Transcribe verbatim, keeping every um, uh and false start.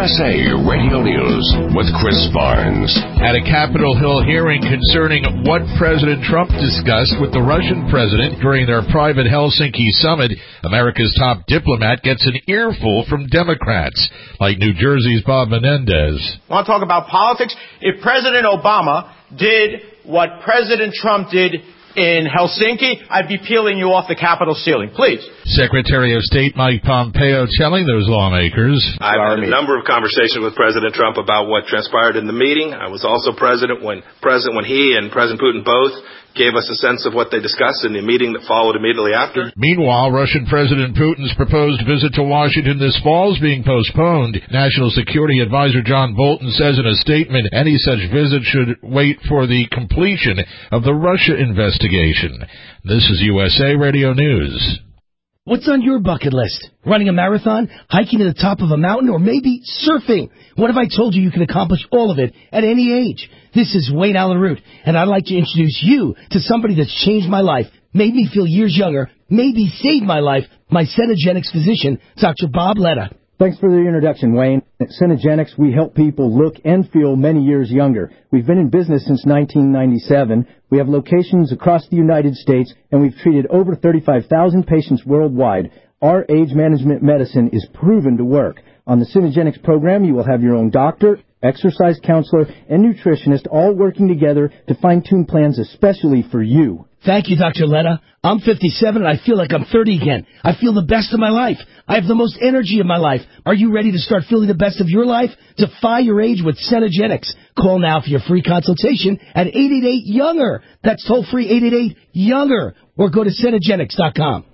S A Radio News with Chris Barnes. At a Capitol Hill hearing concerning what President Trump discussed with the Russian president during their private Helsinki summit, America's top diplomat gets an earful from Democrats, like New Jersey's Bob Menendez. I want to talk about politics. If President Obama did what President Trump did in Helsinki, I'd be peeling you off the Capitol ceiling. Please. Secretary of State Mike Pompeo telling those lawmakers. I've had a number of conversations with President Trump about what transpired in the meeting. I was also president when president when he and President Putin both gave us a sense of what they discussed in the meeting that followed immediately after. Meanwhile, Russian President Putin's proposed visit to Washington this fall is being postponed. National Security Advisor John Bolton says in a statement any such visit should wait for the completion of the Russia investigation. This is U S A Radio News. What's on your bucket list? Running a marathon, hiking to the top of a mountain, or maybe surfing? What if I told you you can accomplish all of it at any age? This is Wayne Allen Root, and I'd like to introduce you to somebody that's changed my life, made me feel years younger, maybe saved my life, my Cenegenics physician, Doctor Bob Letta. Thanks for the introduction, Wayne. At Cenegenics, we help people look and feel many years younger. We've been in business since nineteen ninety-seven. We have locations across the United States, and we've treated over thirty-five thousand patients worldwide. Our age management medicine is proven to work. On the Cenegenics program, you will have your own doctor, exercise counselor, and nutritionist all working together to fine-tune plans especially for you. Thank you, Doctor Letta. I'm fifty-seven and I feel like I'm thirty again. I feel the best of my life. I have the most energy of my life. Are you ready to start feeling the best of your life? Defy your age with Cenegenics. Call now for your free consultation at eight eight eight, younger. That's toll free eight eight eight, younger. Or go to Cenegenics dot com.